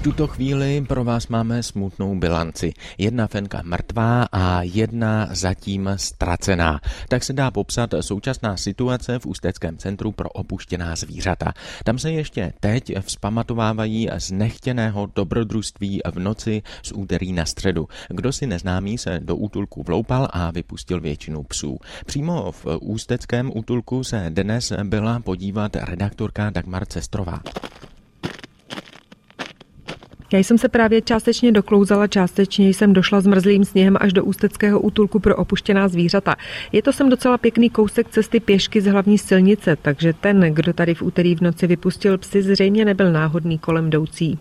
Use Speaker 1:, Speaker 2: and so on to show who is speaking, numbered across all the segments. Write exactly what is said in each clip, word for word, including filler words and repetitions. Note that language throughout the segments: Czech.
Speaker 1: tuto chvíli pro vás máme smutnou bilanci. Jedna fenka mrtvá a jedna zatím ztracená. Tak se dá popsat současná situace v Ústeckém centru pro opuštěná zvířata. Tam se ještě teď vzpamatovávají z nechtěného dobrodružství v noci z úterý na středu. Kdo si neznámý se do útulku vloupal a vypustil většinu psů. Přímo v ústeckém útulku se dnes byla podívat redaktorka Dagmar Cestrová.
Speaker 2: Já jsem se právě částečně doklouzala, částečně jsem došla zmrzlým sněhem až do ústeckého útulku pro opuštěná zvířata. Je to sem docela pěkný kousek cesty pěšky z hlavní silnice, takže ten, kdo tady v úterý v noci vypustil psy, zřejmě nebyl náhodný kolem jdoucí.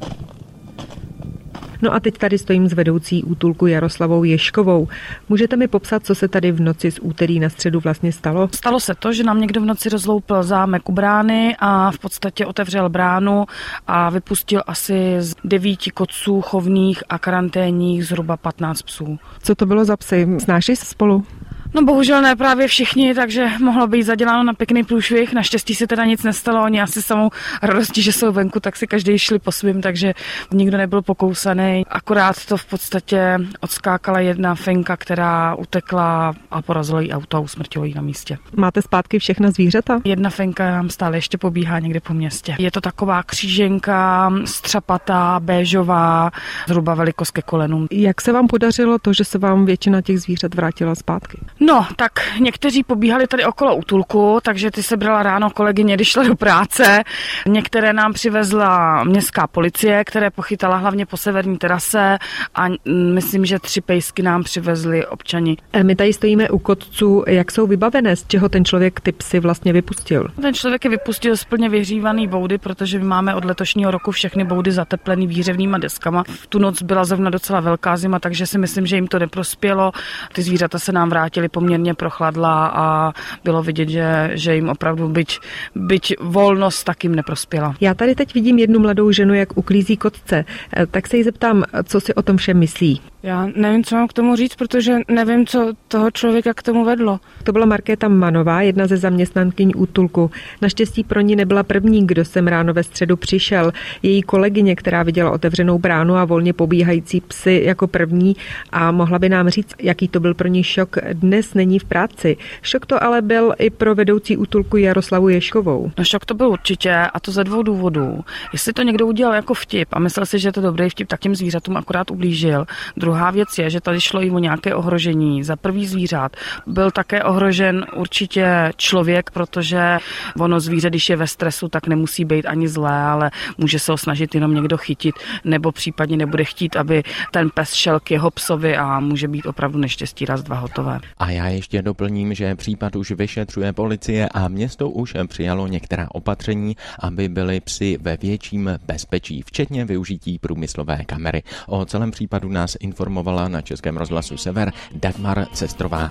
Speaker 2: No a teď tady stojím s vedoucí útulku Jaroslavou Ješkovou. Můžete mi popsat, co se tady v noci z úterý na středu vlastně stalo?
Speaker 3: Stalo se to, že nám někdo v noci rozloupil zámek u brány a v podstatě otevřel bránu a vypustil asi z devíti koců chovných a karanténních zhruba patnáct psů.
Speaker 2: Co to bylo za psy? Snáší se spolu?
Speaker 3: No bohužel ne právě všichni, takže mohlo být zaděláno na pěkný průšvih. Naštěstí se teda nic nestalo, oni asi samou radostí, že jsou venku, tak si každý šli po svým, takže nikdo nebyl pokousaný. Akorát to v podstatě odskákala jedna fenka, která utekla a porazilo jí auto a usmrtilo jí na místě.
Speaker 2: Máte zpátky všechna zvířata?
Speaker 3: Jedna fenka nám stále ještě pobíhá někde po městě. Je to taková kříženka, střapatá, béžová, zhruba velikost ke kolenům.
Speaker 2: Jak se vám podařilo to, že se vám většina těch zvířat vrátila zpátky?
Speaker 3: No, tak někteří pobíhali tady okolo útulku, takže ty se brala ráno kolegyně, když šla do práce. Některé nám přivezla městská policie, které pochytala hlavně po severní terase a myslím, že tři pejsky nám přivezli občani.
Speaker 2: My tady stojíme u kotců, jak jsou vybavené, z čeho ten člověk ty psy vlastně vypustil?
Speaker 3: Ten člověk je vypustil z plně vyhřívaný boudy, protože my máme od letošního roku všechny boudy zateplený výhřevnýma deskama. V tu noc byla zrovna docela velká zima, takže si myslím, že jim to neprospělo. Ty zvířata se nám vrátily poměrně prochladla a bylo vidět, že, že jim opravdu byť, byť volnost tak jim neprospěla.
Speaker 2: Já tady teď vidím jednu mladou ženu, jak uklízí kotce, tak se jí zeptám, co si o tom všem myslí.
Speaker 4: Já nevím, co mám k tomu říct, protože nevím, co toho člověka k tomu vedlo.
Speaker 2: To byla Markéta Manová, jedna ze zaměstnankyň útulku. Naštěstí pro ní nebyla první, kdo sem ráno ve středu přišel. Její kolegyně, která viděla otevřenou bránu a volně pobíhající psy jako první a mohla by nám říct, jaký to byl pro ní šok, dnes není v práci. Šok to ale byl i pro vedoucí útulku Jaroslavu Ješkovou.
Speaker 3: No šok to byl určitě a to ze dvou důvodů. Jestli to někdo udělal jako vtip a myslel si, že je to dobrý vtip, tak těm zvířatům akorát ublížil. Druhá věc je, že tady šlo i o nějaké ohrožení. Za prvý zvířat byl také ohrožen určitě člověk, protože ono zvíře, když je ve stresu, tak nemusí být ani zlé, ale může se ho snažit jenom někdo chytit, nebo případně nebude chtít, aby ten pes šel k jeho psovi a může být opravdu neštěstí raz, dva hotové.
Speaker 1: A já ještě doplním, že případ už vyšetřuje policie a město už přijalo některá opatření, aby byly psy ve větším bezpečí, včetně využití průmyslové kamery. O celém případu nás informovala na Českém rozhlasu Sever Dagmar Cestrová.